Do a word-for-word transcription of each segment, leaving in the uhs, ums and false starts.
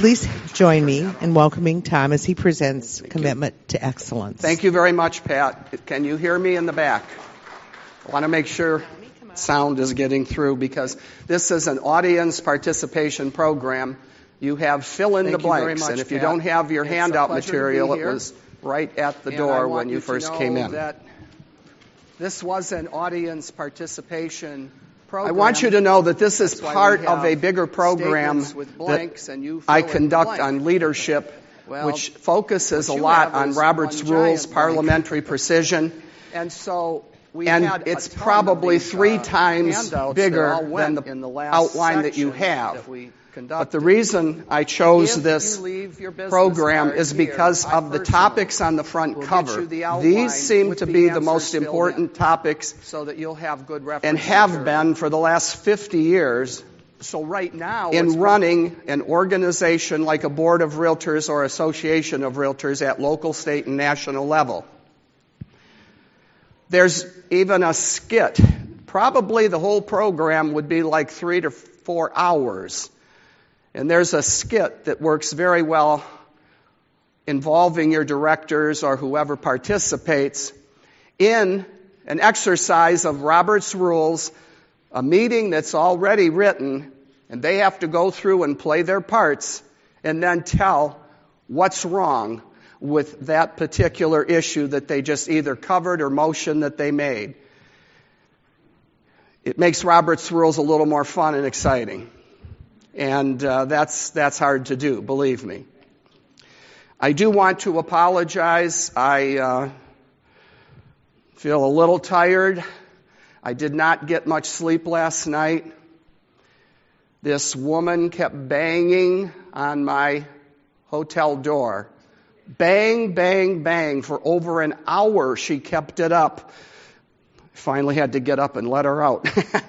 Please join me in welcoming Tom as he presents Commitment to Excellence. Thank you very much, Pat. Can you hear me in the back? I want to make sure sound is getting through because this is an audience participation program. You have fill in the blanks, much, and if Pat. you don't have your it's handout material, it was right at the and door when you, you first came in. That this was an audience participation program. I want you to know that this is part of a bigger program that I conduct on leadership, well, which focuses a lot on Robert's Rules, parliamentary precision. And so we and had it's probably these, three uh, times bigger than the, the outline that you have. That but the reason I chose if this program is because here, of the topics on the front we'll cover. The These seem to be the most important topics so that you'll have good and have material. been for the last fifty years. So right now, in running an organization like a board of realtors or association of realtors at local, state, and national level. There's even a skit. Probably the whole program would be like three to four hours. And there's a skit that works very well involving your directors or whoever participates in an exercise of Robert's Rules, a meeting that's already written, and they have to go through and play their parts and then tell what's wrong with that particular issue that they just either covered or motion that they made. It makes Robert's Rules a little more fun and exciting. And uh, that's that's hard to do, believe me. I do want to apologize. I uh, feel a little tired. I did not get much sleep last night. This woman kept banging on my hotel door. Bang, bang, bang. For over an hour, she kept it up. I finally had to get up and let her out.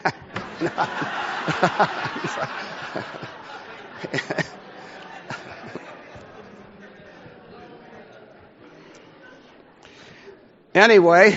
Anyway,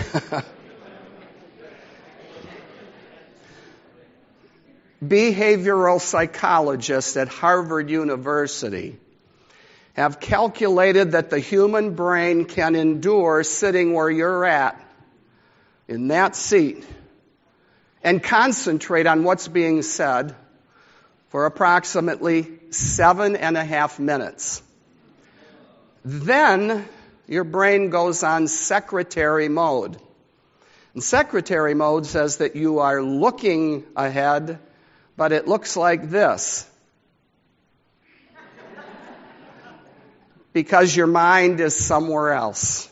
behavioral psychologists at Harvard University have calculated that the human brain can endure sitting where you're at, in that seat, and concentrate on what's being said for approximately seven and a half minutes. Then your brain goes on secretary mode. And secretary mode says that you are looking ahead, but it looks like this. Because your mind is somewhere else.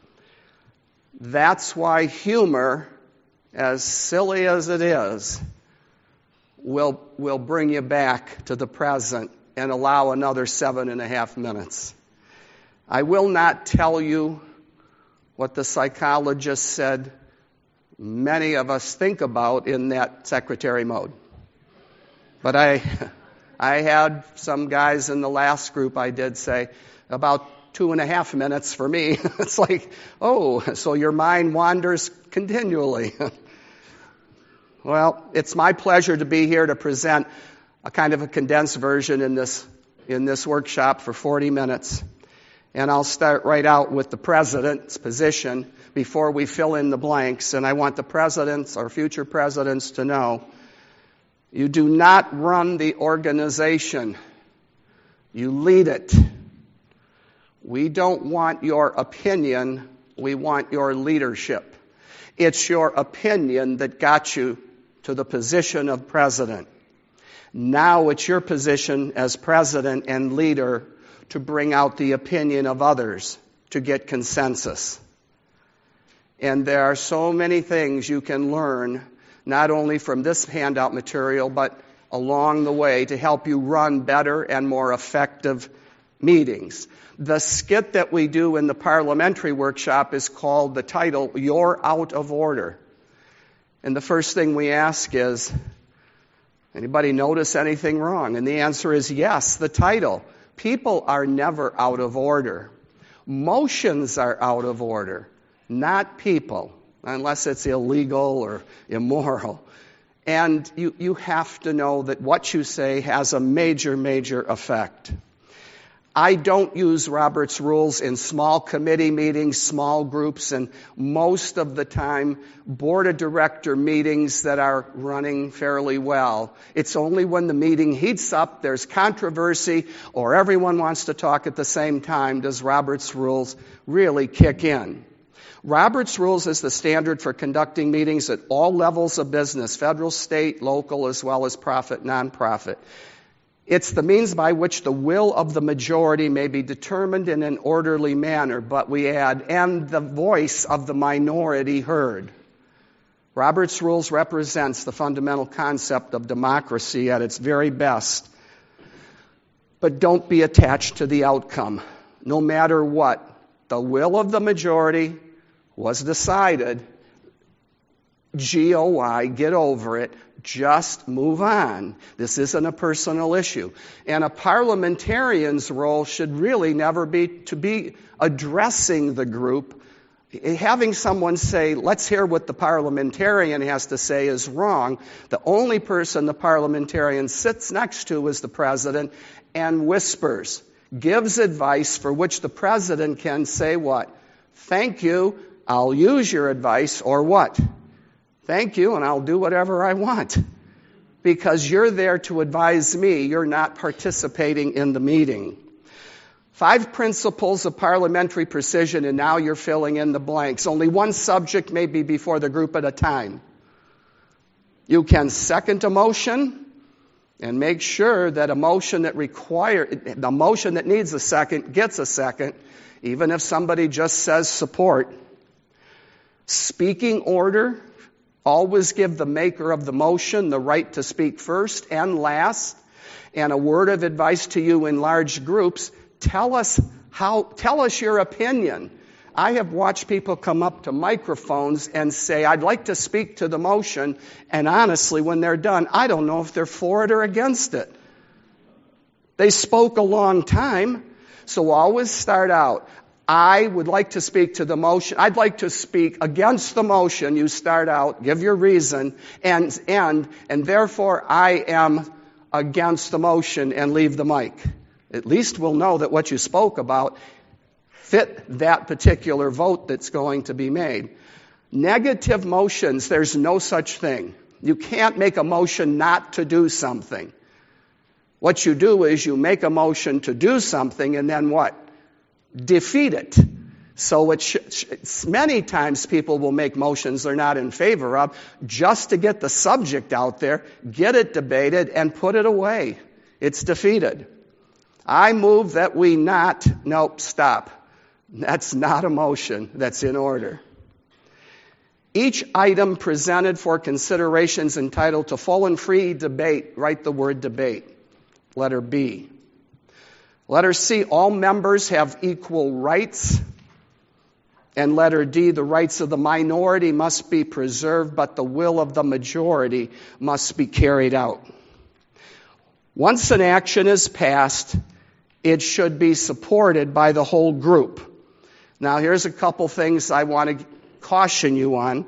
That's why humor, as silly as it is, will will bring you back to the present and allow another seven and a half minutes. I will not tell you what the psychologist said many of us think about in that secretary mode. But I I had some guys in the last group I did say, about two and a half minutes for me. It's like, oh, so your mind wanders continually. Well, it's my pleasure to be here to present a kind of a condensed version in this in this workshop for forty minutes. And I'll start right out with the president's position before we fill in the blanks. And I want the presidents or future presidents to know, you do not run the organization. You lead it. We don't want your opinion. We want your leadership. It's your opinion that got you to the position of president. Now it's your position as president and leader to bring out the opinion of others, to get consensus. And there are so many things you can learn, not only from this handout material, but along the way to help you run better and more effective meetings. The skit that we do in the parliamentary workshop is called, the title, You're Out of Order. And the first thing we ask is, anybody notice anything wrong? And the answer is yes, the title. People are never out of order. Motions are out of order, not people, unless it's illegal or immoral. And you, you have to know that what you say has a major, major effect. I don't use Robert's rules in small committee meetings, small groups, and most of the time, board of director meetings that are running fairly well. It's only when the meeting heats up, there's controversy, or everyone wants to talk at the same time, does Robert's rules really kick in. Robert's rules is the standard for conducting meetings at all levels of business, federal, state, local, as well as profit, nonprofit. It's the means by which the will of the majority may be determined in an orderly manner, but we add, and the voice of the minority heard. Robert's Rules represents the fundamental concept of democracy at its very best. But don't be attached to the outcome. No matter what, the will of the majority was decided. G O Y, get over it. Just move on. This isn't a personal issue. And a parliamentarian's role should really never be to be addressing the group. Having someone say, let's hear what the parliamentarian has to say is wrong. The only person the parliamentarian sits next to is the president and whispers, gives advice for which the president can say what? Thank you, I'll use your advice, or what? Thank you, and I'll do whatever I want. Because you're there to advise me, you're not participating in the meeting. Five principles of parliamentary precision, and now you're filling in the blanks. Only one subject may be before the group at a time. You can second a motion and make sure that a motion that require, the motion that needs a second gets a second, even if somebody just says support. Speaking order. Always give the maker of the motion the right to speak first and last. And a word of advice to you in large groups, tell us how, tell us your opinion. I have watched people come up to microphones and say, I'd like to speak to the motion, and honestly, when they're done, I don't know if they're for it or against it. They spoke a long time, so always start out. I would like to speak to the motion. I'd like to speak against the motion. You start out, give your reason, and end, and therefore I am against the motion, and leave the mic. At least we'll know that what you spoke about fit that particular vote that's going to be made. Negative motions, there's no such thing. You can't make a motion not to do something. What you do is you make a motion to do something, and then what? Defeat it. So it sh- sh- many times people will make motions they're not in favor of just to get the subject out there, get it debated, and put it away. It's defeated. I move that we not, nope, stop. That's not a motion. That's in order. Each item presented for consideration is entitled to full and free debate. Write the word debate. Letter B. Letter C, all members have equal rights. And letter D, the rights of the minority must be preserved, but the will of the majority must be carried out. Once an action is passed, it should be supported by the whole group. Now, here's a couple things I want to caution you on.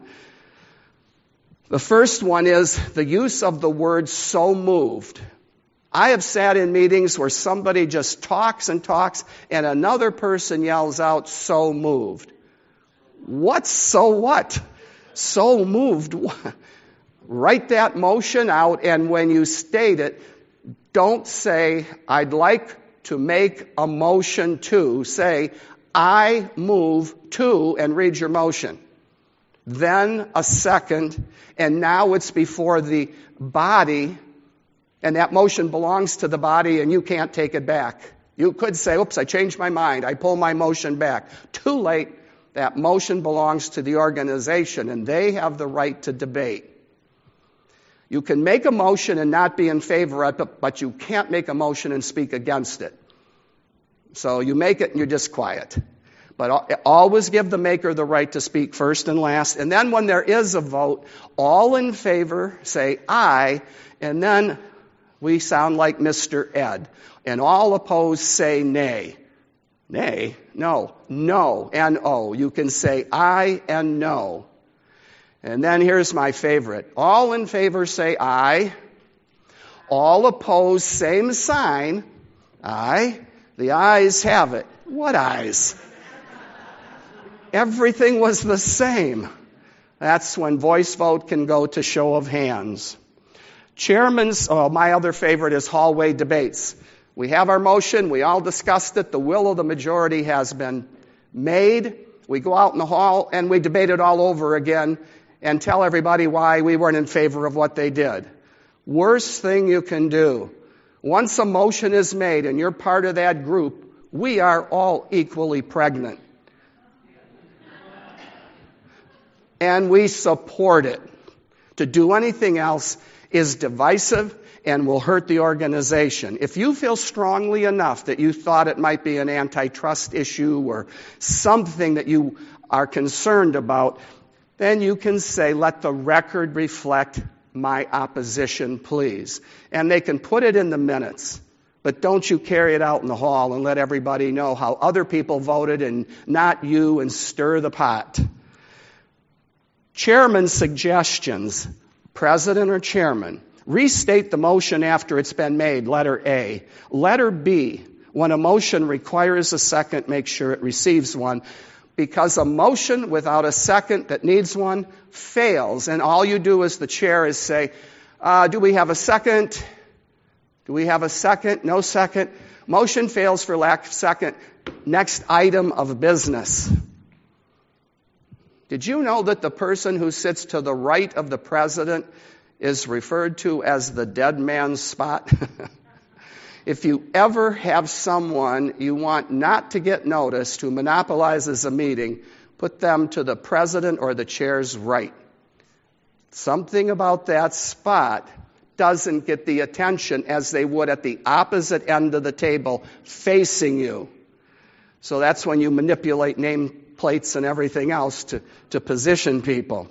The first one is the use of the word so moved. I have sat in meetings where somebody just talks and talks and another person yells out, so moved. What's so what? So moved. Write that motion out, and when you state it, don't say, I'd like to make a motion to. Say, I move to, and read your motion. Then a second, and now it's before the body. And that motion belongs to the body, and you can't take it back. You could say, oops, I changed my mind. I pull my motion back. Too late. That motion belongs to the organization, and they have the right to debate. You can make a motion and not be in favor of it, but you can't make a motion and speak against it. So you make it, and you're just quiet. But always give the maker the right to speak first and last. And then when there is a vote, all in favor say aye, and then we sound like Mister Ed. And all opposed say nay. Nay? No. No. N O. You can say aye and no. And then here's my favorite. All in favor say aye. All opposed, same sign. Aye. The ayes have it. What ayes? Everything was the same. That's when voice vote can go to show of hands. Chairman's, oh, my other favorite is hallway debates. We have our motion. We all discussed it. The will of the majority has been made. We go out in the hall and we debate it all over again and tell everybody why we weren't in favor of what they did. Worst thing you can do. Once a motion is made and you're part of that group, we are all equally pregnant. And we support it. To do anything else is divisive and will hurt the organization. If you feel strongly enough that you thought it might be an antitrust issue or something that you are concerned about, then you can say, let the record reflect my opposition, please. And they can put it in the minutes. But don't you carry it out in the hall and let everybody know how other people voted and not you and stir the pot. Chairman's suggestions, president or chairman, restate the motion after it's been made, letter A. Letter B, when a motion requires a second, make sure it receives one. Because a motion without a second that needs one fails. And all you do as the chair is say, uh, do we have a second? Do we have a second? No second. Motion fails for lack of second. Next item of business. Did you know that the person who sits to the right of the president is referred to as the dead man's spot? If you ever have someone you want not to get noticed who monopolizes a meeting, put them to the president or the chair's right. Something about that spot doesn't get the attention as they would at the opposite end of the table facing you. So that's when you manipulate nameplates and everything else to, to position people.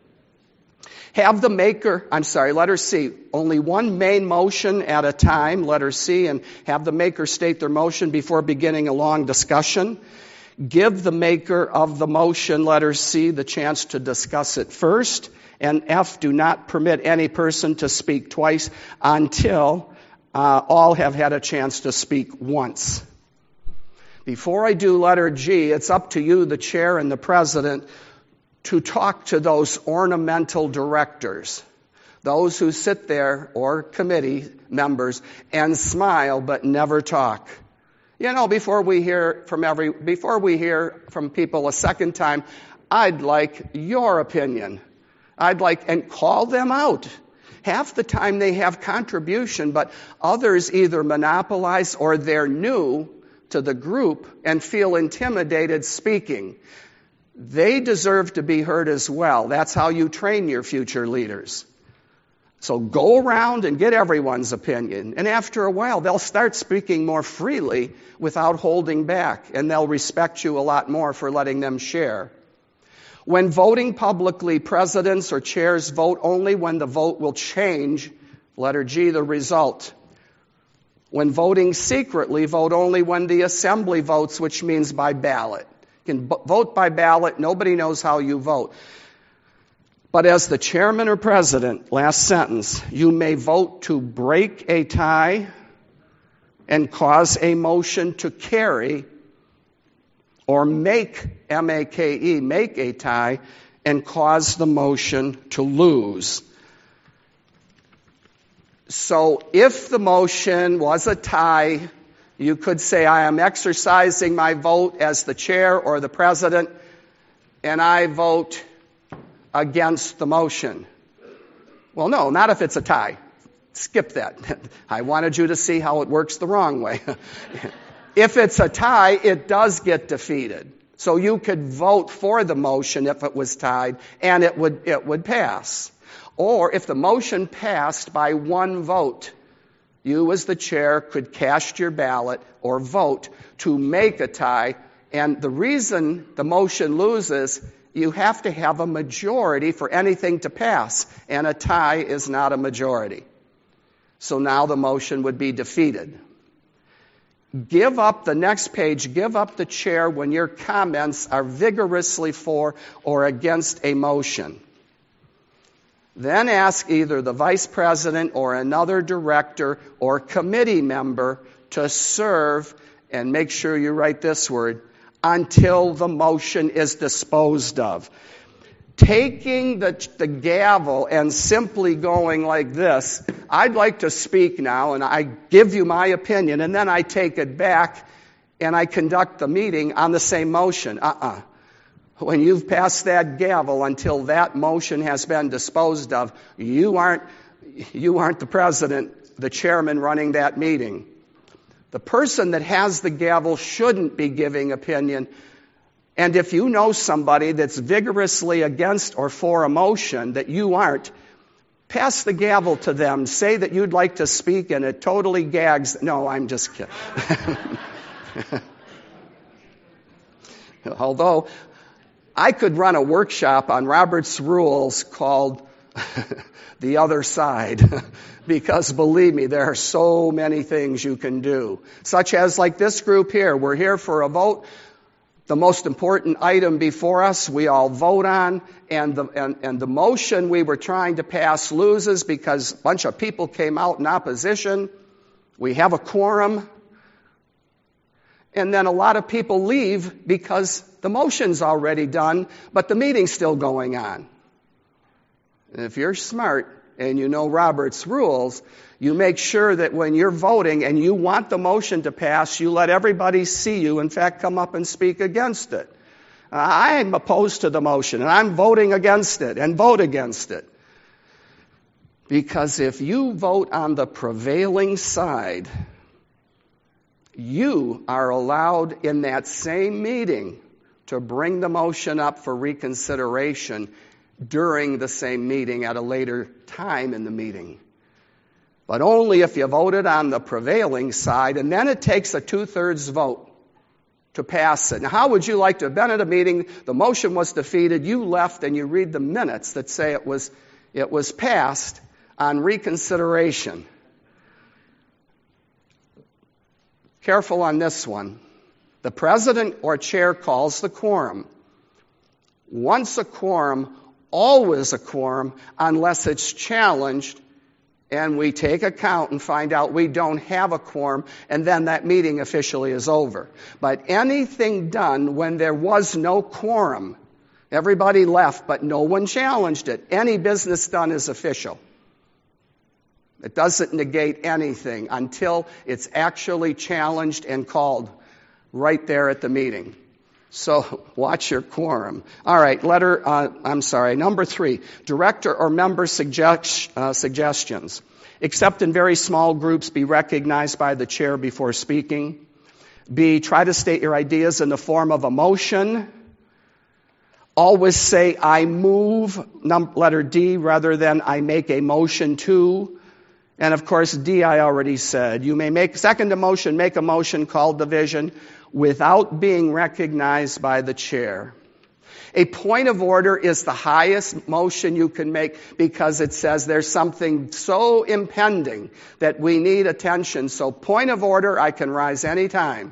Have the maker, I'm sorry, letter C, only one main motion at a time, letter C, and have the maker state their motion before beginning a long discussion. Give the maker of the motion, letter C, the chance to discuss it first. And F, do not permit any person to speak twice until uh, all have had a chance to speak once. Before I do letter G, it's up to you, the chair and the president, to talk to those ornamental directors, those who sit there, or committee members, and smile but never talk. You know, before we hear from every, before we hear from people a second time, I'd like your opinion. I'd like, and call them out. Half the time they have contribution, but others either monopolize or they're new to the group and feel intimidated speaking. They deserve to be heard as well. That's how you train your future leaders. So go around and get everyone's opinion. And after a while, they'll start speaking more freely without holding back. And they'll respect you a lot more for letting them share. When voting publicly, presidents or chairs vote only when the vote will change, letter G, the result. When voting secretly, vote only when the assembly votes, which means by ballot. You can vote by ballot. Nobody knows how you vote. But as the chairman or president, last sentence, you may vote to break a tie and cause a motion to carry, or make, M A K E, make a tie and cause the motion to lose. So if the motion was a tie, you could say, I am exercising my vote as the chair or the president, and I vote against the motion. Well, no, not if it's a tie. Skip that. I wanted you to see how it works the wrong way. If it's a tie, it does get defeated. So you could vote for the motion if it was tied, and it would, it would pass. Or if the motion passed by one vote, you as the chair could cast your ballot or vote to make a tie. And the reason the motion loses, you have to have a majority for anything to pass. And a tie is not a majority. So now the motion would be defeated. Give up the next page, give up the chair when your comments are vigorously for or against a motion. Then ask either the vice president or another director or committee member to serve and make sure you write this word, until the motion is disposed of. Taking the, the gavel and simply going like this, I'd like to speak now, and I give you my opinion, and then I take it back, and I conduct the meeting on the same motion. Uh-uh. When you've passed that gavel until that motion has been disposed of, you aren't, you aren't the president, the chairman running that meeting. The person that has the gavel shouldn't be giving opinion. And if you know somebody that's vigorously against or for a motion that you aren't, pass the gavel to them. Say that you'd like to speak, and it totally gags. No, I'm just kidding. Although, I could run a workshop on Robert's Rules called The Other Side, because believe me, there are so many things you can do. Such as like this group here. We're here for a vote. The most important item before us, we all vote on, and the, and, and the motion we were trying to pass loses because a bunch of people came out in opposition. We have a quorum. And then a lot of people leave because the motion's already done, but the meeting's still going on. And if you're smart and you know Robert's Rules, you make sure that when you're voting and you want the motion to pass, you let everybody see you, in fact, come up and speak against it. I'm opposed to the motion, and I'm voting against it, and vote against it. Because if you vote on the prevailing side, you are allowed in that same meeting to bring the motion up for reconsideration during the same meeting at a later time in the meeting. But only if you voted on the prevailing side, and then it takes a two-thirds vote to pass it. Now, how would you like to have been at a meeting, the motion was defeated, you left, and you read the minutes that say it was, it was passed on reconsideration? Careful on this one. The president or chair calls the quorum. Once a quorum, always a quorum, unless it's challenged, and we take account and find out we don't have a quorum, and then that meeting officially is over. But anything done when there was no quorum, everybody left, but no one challenged it, any business done is official. It doesn't negate anything until it's actually challenged and called right there at the meeting. So watch your quorum. All right, letter, uh, I'm sorry, number three, director or member suggest, uh, suggestions. Except in very small groups, be recognized by the chair before speaking. B, try to state your ideas in the form of a motion. Always say, I move, num- letter D, rather than I make a motion to. And of course, D, I already said. You may make, second a motion, make a motion called division without being recognized by the chair. A point of order is the highest motion you can make because it says there's something so impending that we need attention. So point of order, I can rise anytime.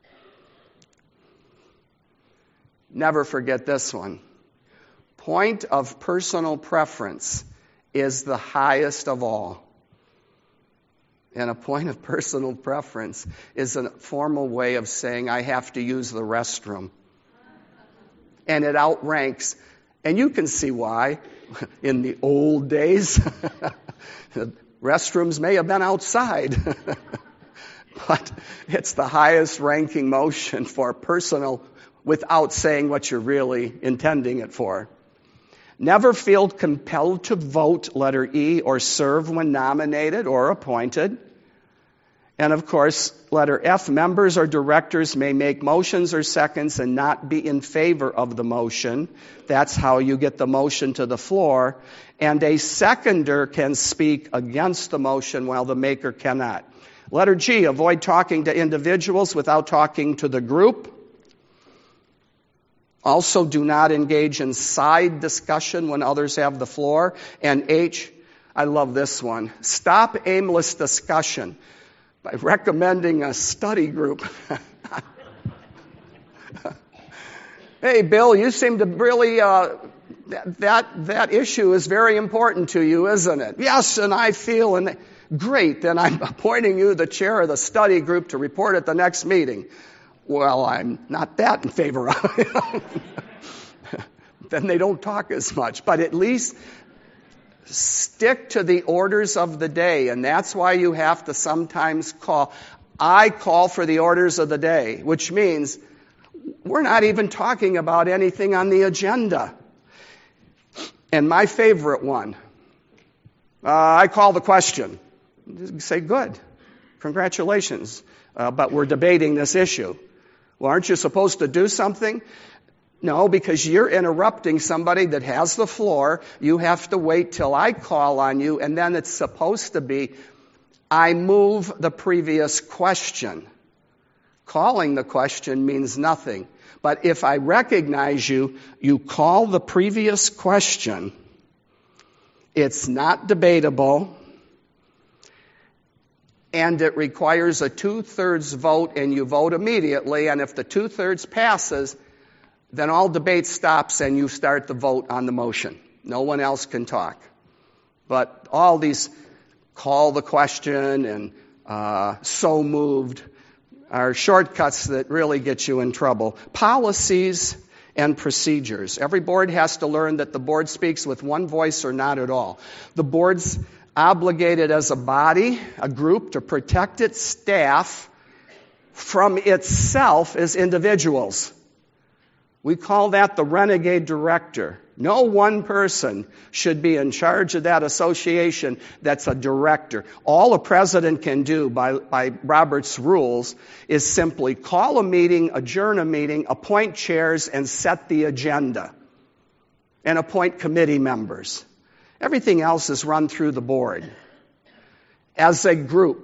Never forget this one. Point of personal preference is the highest of all. And a point of personal preference is a formal way of saying I have to use the restroom. And it outranks, and you can see why. In the old days, the restrooms may have been outside. But it's the highest ranking motion for personal without saying what you're really intending it for. Never feel compelled to vote, letter E, or serve when nominated or appointed. And of course, letter F, members or directors may make motions or seconds and not be in favor of the motion. That's how you get the motion to the floor. And a seconder can speak against the motion while the maker cannot. Letter G, avoid talking to individuals without talking to the group. Also, do not engage in side discussion when others have the floor. And H, I love this one. Stop aimless discussion by recommending a study group. Hey, Bill, you seem to really, uh, that, that issue is very important to you, isn't it? Yes, and I feel, and Great, then I'm appointing you the chair of the study group to report at the next meeting. Well, I'm not that in favor of it. Then they don't talk as much. But at least stick to the orders of the day, and that's why you have to sometimes call. I call for the orders of the day, which means we're not even talking about anything on the agenda. And my favorite one, uh, I call the question. You say, good, congratulations, uh, but we're debating this issue. Well, aren't you supposed to do something? No, because you're interrupting somebody that has the floor. You have to wait till I call on you, and then it's supposed to be, I move the previous question. Calling the question means nothing. But if I recognize you, you call the previous question. It's not debatable, and it requires a two-thirds vote, and you vote immediately, and if the two-thirds passes, then all debate stops and you start the vote on the motion. No one else can talk. But all these call the question and uh, so moved are shortcuts that really get you in trouble. Policies and procedures. Every board has to learn that the board speaks with one voice or not at all. The board's obligated as a body, a group, to protect its staff from itself as individuals. We call that the renegade director. No one person should be in charge of that association that's a director. All a president can do by, by Robert's rules is simply call a meeting, adjourn a meeting, appoint chairs, and set the agenda, and appoint committee members. Everything else is run through the board as a group.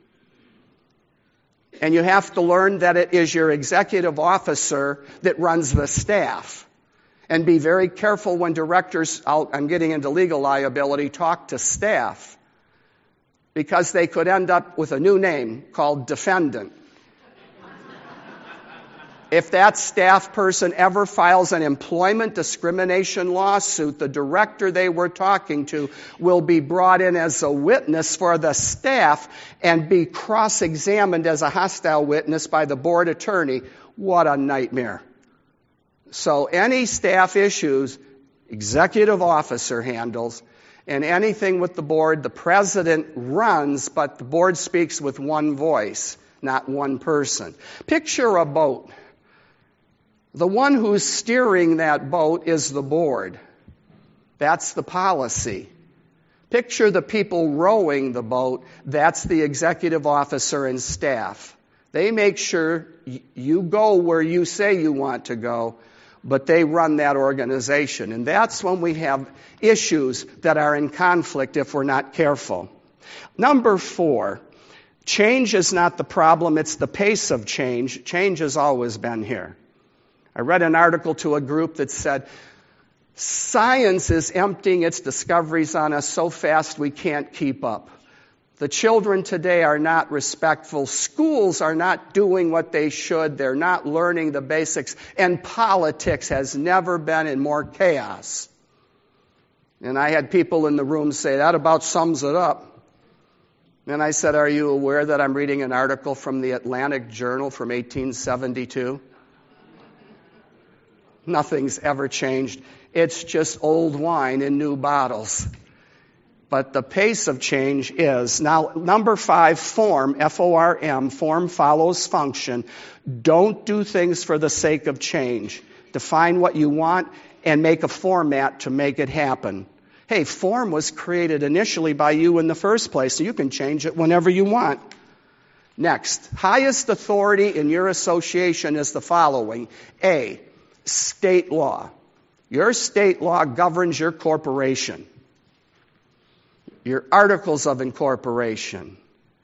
And you have to learn that it is your executive officer that runs the staff. And be very careful when directors, out, I'm getting into legal liability, talk to staff, because they could end up with a new name called defendant. If that staff person ever files an employment discrimination lawsuit, the director they were talking to will be brought in as a witness for the staff and be cross-examined as a hostile witness by the board attorney. What a nightmare. So any staff issues, executive officer handles, and anything with the board, the president runs, but the board speaks with one voice, not one person. Picture a boat. The one who's steering that boat is the board. That's the policy. Picture the people rowing the boat. That's the executive officer and staff. They make sure you go where you say you want to go, but they run that organization. And that's when we have issues that are in conflict if we're not careful. Number four, change is not the problem, it's the pace of change. Change has always been here. I read an article to a group that said, science is emptying its discoveries on us so fast we can't keep up. The children today are not respectful. Schools are not doing what they should. They're not learning the basics. And politics has never been in more chaos. And I had people in the room say, that about sums it up. And I said, are you aware that I'm reading an article from the Atlantic Journal from eighteen seventy-two? Nothing's ever changed. It's just old wine in new bottles. But the pace of change is. Now, number five, form, F O R M, form follows function. Don't do things for the sake of change. Define what you want and make a format to make it happen. Hey, form was created initially by you in the first place, so you can change it whenever you want. Next, highest authority in your association is the following. A, state law. Your state law governs your corporation. Your articles of incorporation.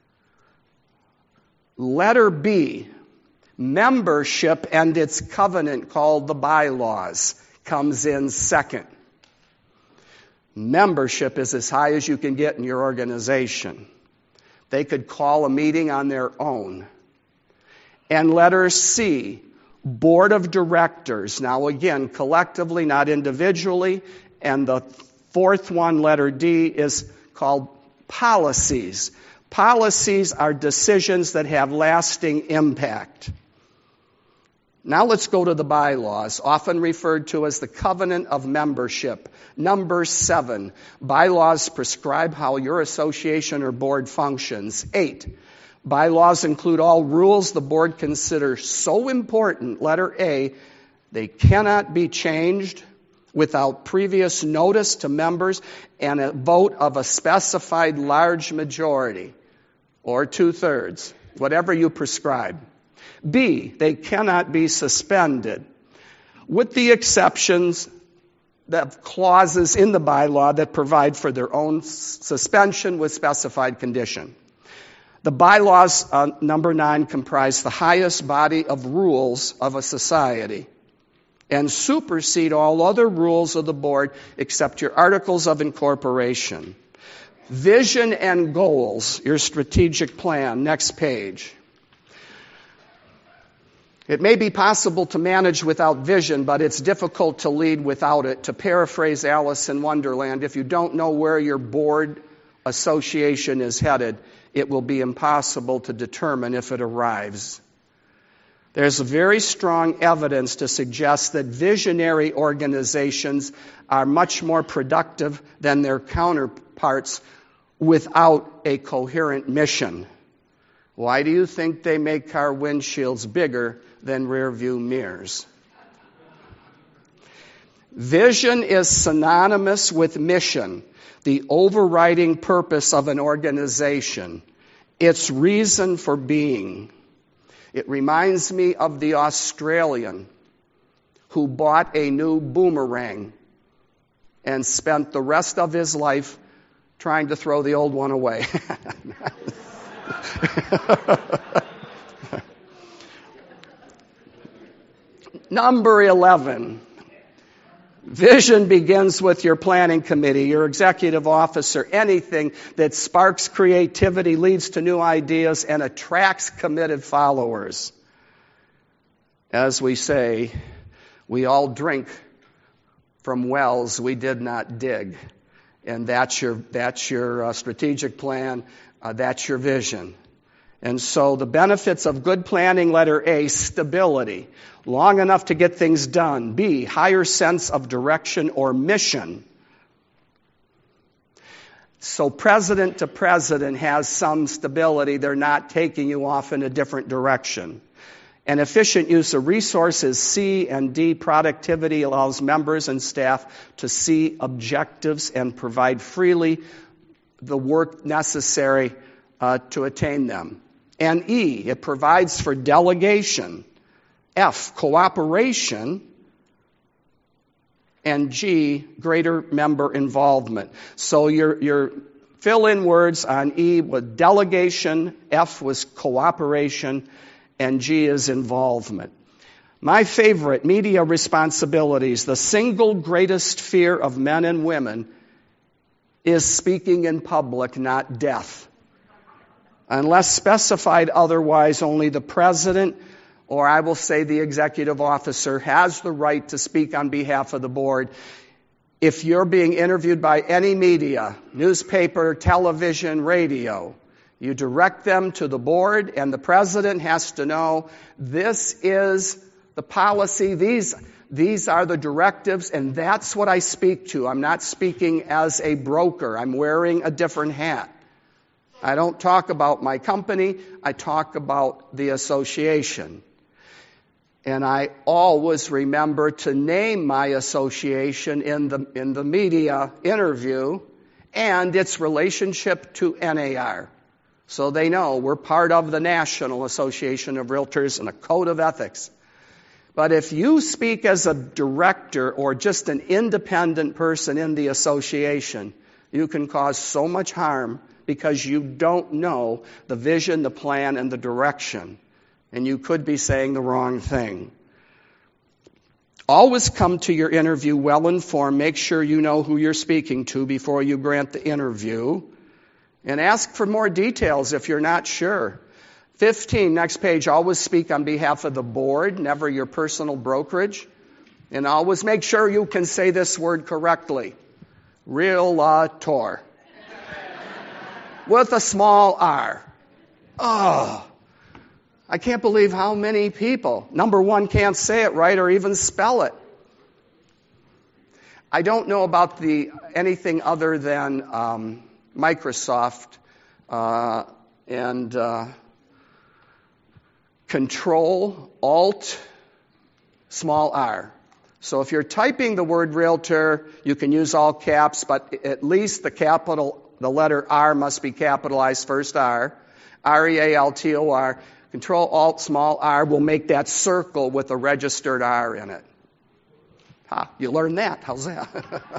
Letter B, membership and its covenant called the bylaws comes in second. Membership is as high as you can get in your organization. They could call a meeting on their own. And letter C, board of directors. Now again, collectively, not individually. And the fourth one, letter D, is called Policies. Policies are decisions that have lasting impact. Now let's go to the bylaws, often referred to as the covenant of membership. Number seven, bylaws prescribe how your association or board functions. Eight, bylaws include all rules the board considers so important, letter A, they cannot be changed without previous notice to members and a vote of a specified large majority, or two-thirds, whatever you prescribe. B, they cannot be suspended, with the exceptions of clauses in the bylaw that provide for their own suspension with specified condition. The bylaws, uh, number nine, comprise the highest body of rules of a society and supersede all other rules of the board except your articles of incorporation. Vision and goals, your strategic plan, next page. It may be possible to manage without vision, but it's difficult to lead without it. To paraphrase Alice in Wonderland, if you don't know where your board association is headed, it will be impossible to determine if it arrives. There's very strong evidence to suggest that visionary organizations are much more productive than their counterparts without a coherent mission. Why do you think they make car windshields bigger than rear view mirrors? Vision is synonymous with mission, the overriding purpose of an organization, its reason for being. It reminds me of the Australian who bought a new boomerang and spent the rest of his life trying to throw the old one away. Number eleven. Vision begins with your planning committee, your executive officer, anything that sparks creativity, leads to new ideas, and attracts committed followers. As we say, we all drink from wells we did not dig. And that's your, that's your uh, strategic plan, uh, that's your vision. And so the benefits of good planning, letter A, stability, long enough to get things done. B, higher sense of direction or mission. So president to president has some stability. They're not taking you off in a different direction. An efficient use of resources, C, and D, productivity allows members and staff to see objectives and provide freely the work necessary uh, to attain them. And E, it provides for delegation. F, cooperation. And G, greater member involvement. So your, your fill-in words on E with delegation, F was cooperation, and G is involvement. My favorite, media responsibilities. The single greatest fear of men and women is speaking in public, not death. Unless specified otherwise, only the president, or I will say the executive officer, has the right to speak on behalf of the board. If you're being interviewed by any media, newspaper, television, radio, you direct them to the board, and the president has to know this is the policy, these, these are the directives, and that's what I speak to. I'm not speaking as a broker. I'm wearing a different hat. I don't talk about my company. I talk about the association. And I always remember to name my association in the, in the media interview and its relationship to N A R. So they know we're part of the National Association of Realtors and a code of ethics. But if you speak as a director or just an independent person in the association, you can cause so much harm because you don't know the vision, the plan, and the direction. And you could be saying the wrong thing. Always come to your interview well-informed. Make sure you know who you're speaking to before you grant the interview. And ask for more details if you're not sure. fifteen, next page, always speak on behalf of the board, never your personal brokerage. And always make sure you can say this word correctly. Realtor. with a small r. Oh, I can't believe how many people, number one, can't say it right or even spell it. I don't know about the anything other than um, Microsoft uh, and uh, Control, Alt, small r. So if you're typing the word realtor, you can use all caps, but at least the capital, the letter R must be capitalized first R. R E A L T O R. Control, Alt, small r will make that circle with a registered R in it. Ha, you learned that. How's that?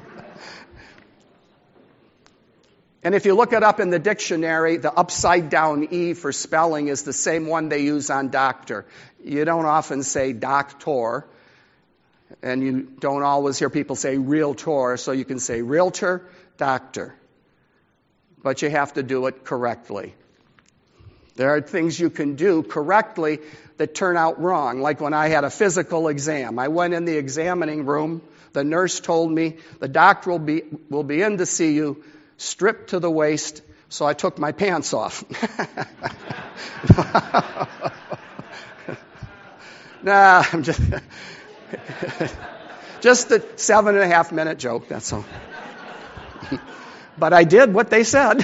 And if you look it up in the dictionary, the upside down E for spelling is the same one they use on doctor. You don't often say doctor, and you don't always hear people say realtor, so you can say realtor, doctor. But you have to do it correctly. There are things you can do correctly that turn out wrong, like when I had a physical exam. I went in the examining room. The nurse told me, the doctor will be, will be in to see you, stripped to the waist, so I took my pants off. Nah, I'm just... just a seven and a half minute joke, that's all. But I did what they said.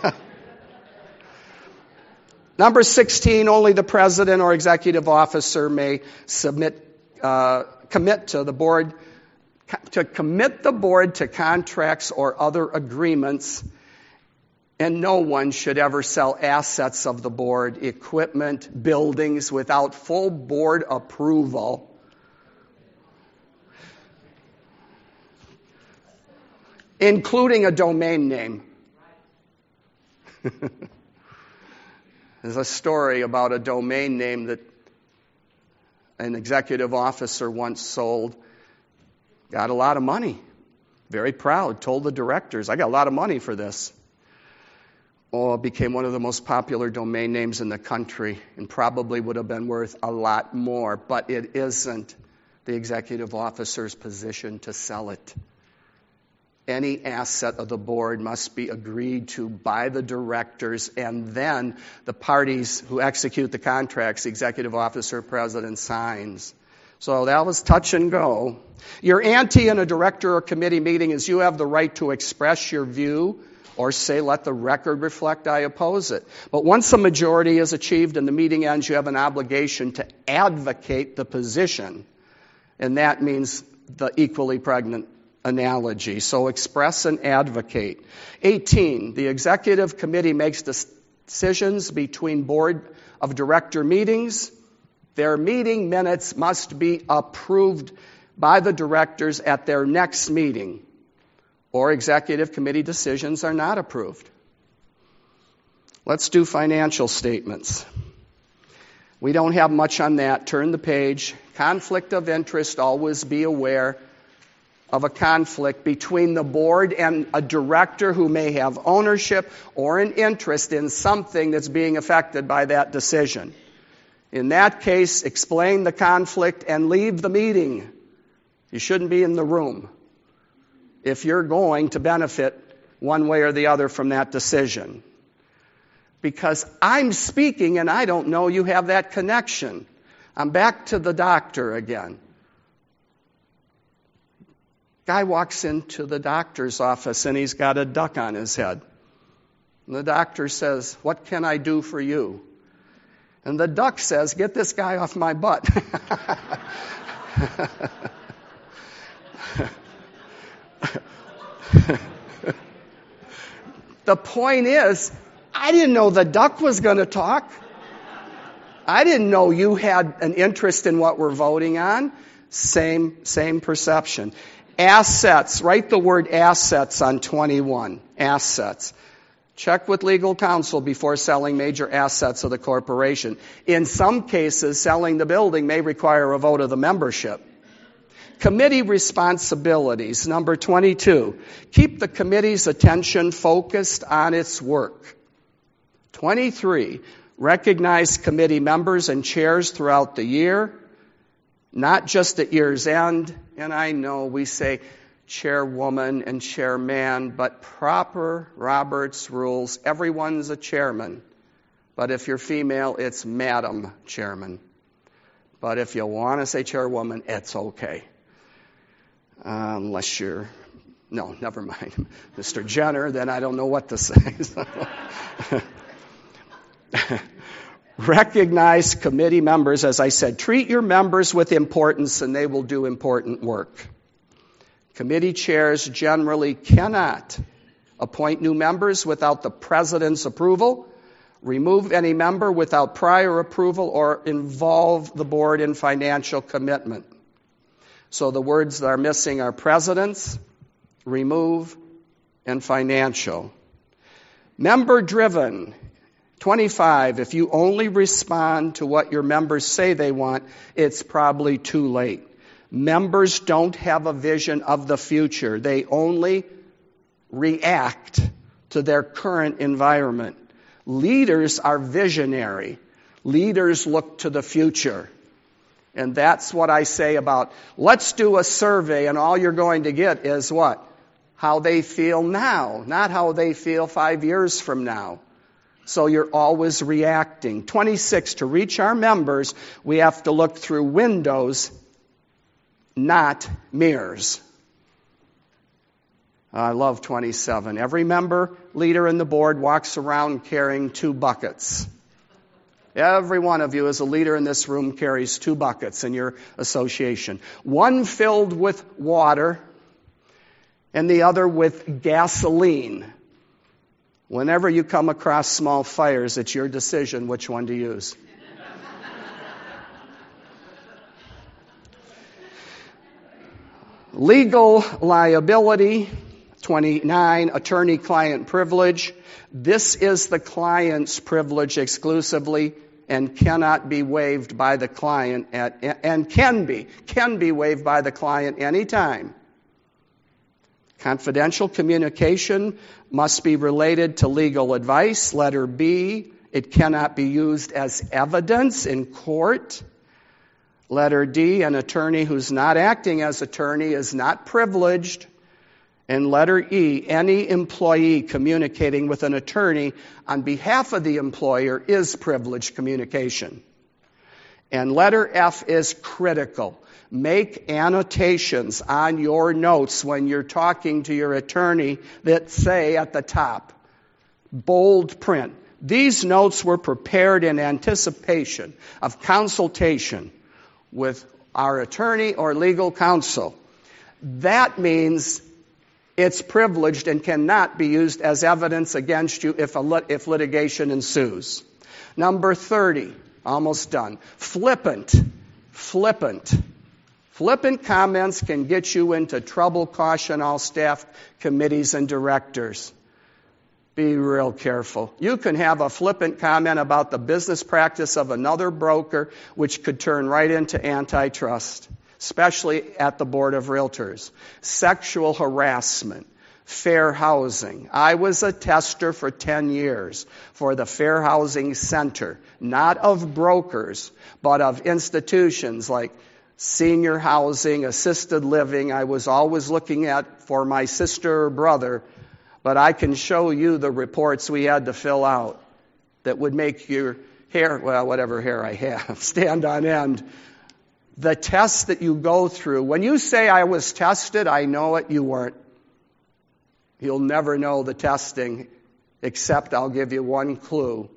Number sixteen, only the president or executive officer may submit, uh, commit to the board, to commit the board to contracts or other agreements, and no one should ever sell assets of the board, equipment, buildings without full board approval. Including a domain name. There's a story about a domain name that an executive officer once sold. Got a lot of money. Very proud. Told the directors, I got a lot of money for this. Oh, it became one of the most popular domain names in the country and probably would have been worth a lot more. But it isn't the executive officer's position to sell it. Any asset of the board must be agreed to by the directors, and then the parties who execute the contracts, the executive officer, president, signs. So that was touch and go. Your ante in a director or committee meeting is you have the right to express your view or say, let the record reflect I oppose it. But once a majority is achieved and the meeting ends, you have an obligation to advocate the position. And that means the equally pregnant analogy. So express and advocate. eighteen, the executive committee makes decisions between board of director meetings. Their meeting minutes must be approved by the directors at their next meeting, or executive committee decisions are not approved. Let's do financial statements. We don't have much on that. Turn the page. Conflict of interest, always be aware of a conflict between the board and a director who may have ownership or an interest in something that's being affected by that decision. In that case, explain the conflict and leave the meeting. You shouldn't be in the room if you're going to benefit one way or the other from that decision. Because I'm speaking and I don't know you have that connection. I'm back to the doctor again. Guy walks into the doctor's office and he's got a duck on his head. And the doctor says, what can I do for you? And the duck says, get this guy off my butt. The point is, I didn't know the duck was going to talk. I didn't know you had an interest in what we're voting on. Same, same perception. Assets. Write the word assets on twenty-one. Assets. Check with legal counsel before selling major assets of the corporation. In some cases, selling the building may require a vote of the membership. Committee responsibilities. Number twenty-two. Keep the committee's attention focused on its work. twenty-three. Recognize committee members and chairs throughout the year, not just at year's end. And I know we say, chairwoman and chairman, but proper Robert's rules, everyone's a chairman. But if you're female, it's Madam Chairman. But if you want to say chairwoman, it's okay. Uh, unless you're, no, never mind, Mister Jenner, then I don't know what to say. Recognize committee members, as I said. Treat your members with importance and they will do important work. Committee chairs generally cannot appoint new members without the president's approval, remove any member without prior approval, or involve the board in financial commitment. So the words that are missing are presidents, remove, and financial. Member-driven. twenty-five, if you only respond to what your members say they want, it's probably too late. Members don't have a vision of the future. They only react to their current environment. Leaders are visionary. Leaders look to the future. And that's what I say about, let's do a survey and all you're going to get is what? How they feel now, not how they feel five years from now. So you're always reacting. twenty-six, to reach our members, we have to look through windows, not mirrors. I love twenty-seven. Every member, leader in the board walks around carrying two buckets. Every one of you as a leader in this room carries two buckets in your association. One filled with water and the other with gasoline. Whenever you come across small fires, it's your decision which one to use. Legal liability. twenty-nine, attorney-client privilege. This is the client's privilege exclusively and cannot be waived by the client at, and can be, can be waived by the client anytime. Confidential communication must be related to legal advice. Letter B, it cannot be used as evidence in court. Letter D, an attorney who's not acting as attorney is not privileged. And letter E, any employee communicating with an attorney on behalf of the employer is privileged communication. And letter F is critical. Make annotations on your notes when you're talking to your attorney that say at the top, bold print, these notes were prepared in anticipation of consultation with our attorney or legal counsel. That means it's privileged and cannot be used as evidence against you if, a lit- if litigation ensues. Number thirty, almost done. Flippant. Flippant. Flippant comments can get you into trouble. Caution all staff, committees, and directors. Be real careful. You can have a flippant comment about the business practice of another broker, which could turn right into antitrust, especially at the Board of Realtors. Sexual harassment, fair housing. I was a tester for ten years for the Fair Housing Center, not of brokers, but of institutions like senior housing, assisted living. I was always looking at for my sister or brother, but I can show you the reports we had to fill out that would make your hair, well, whatever hair I have, stand on end. The tests that you go through, when you say I was tested, I know it, you weren't. You'll never know the testing, except I'll give you one clue.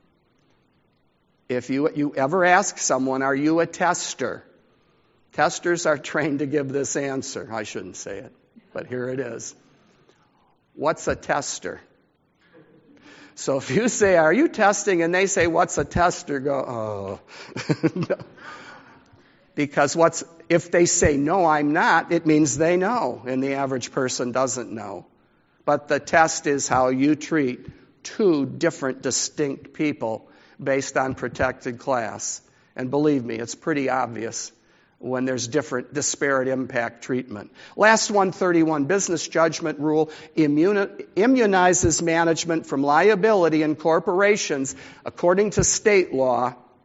If you, you ever ask someone, are you a tester? Testers are trained to give this answer. I shouldn't say it, but here it is. What's a tester? So if you say, are you testing? And they say, what's a tester? Go, oh. No. Because what's, if they say, no, I'm not, it means they know, and the average person doesn't know. But the test is how you treat two different distinct people based on protected class. And believe me, it's pretty obvious when there's different disparate impact treatment. Last one, thirty-one, business judgment rule immuni- immunizes management from liability in corporations according to state law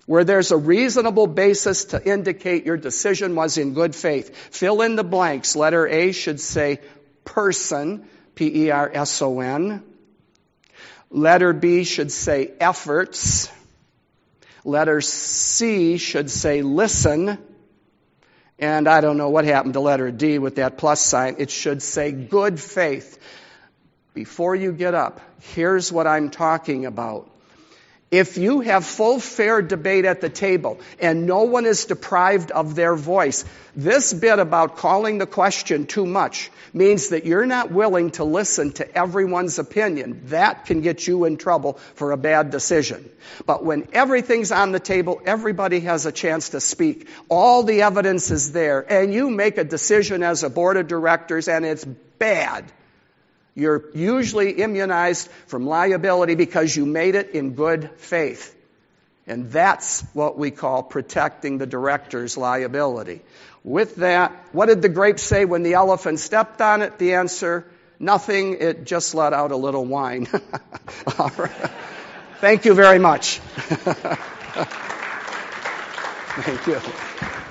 where there's a reasonable basis to indicate your decision was in good faith. Fill in the blanks. Letter A should say person, P E R S O N. Letter B should say efforts. Letter C should say listen. And I don't know what happened to letter D with that plus sign. It should say good faith. Before you get up, here's what I'm talking about. If you have full, fair debate at the table and no one is deprived of their voice, this bit about calling the question too much means that you're not willing to listen to everyone's opinion. That can get you in trouble for a bad decision. But when everything's on the table, everybody has a chance to speak. All the evidence is there, and you make a decision as a board of directors, and it's bad. You're usually immunized from liability because you made it in good faith. And that's what we call protecting the director's liability. With that, what did the grape say when the elephant stepped on it? The answer, nothing. It just let out a little wine. All right. Thank you very much. Thank you.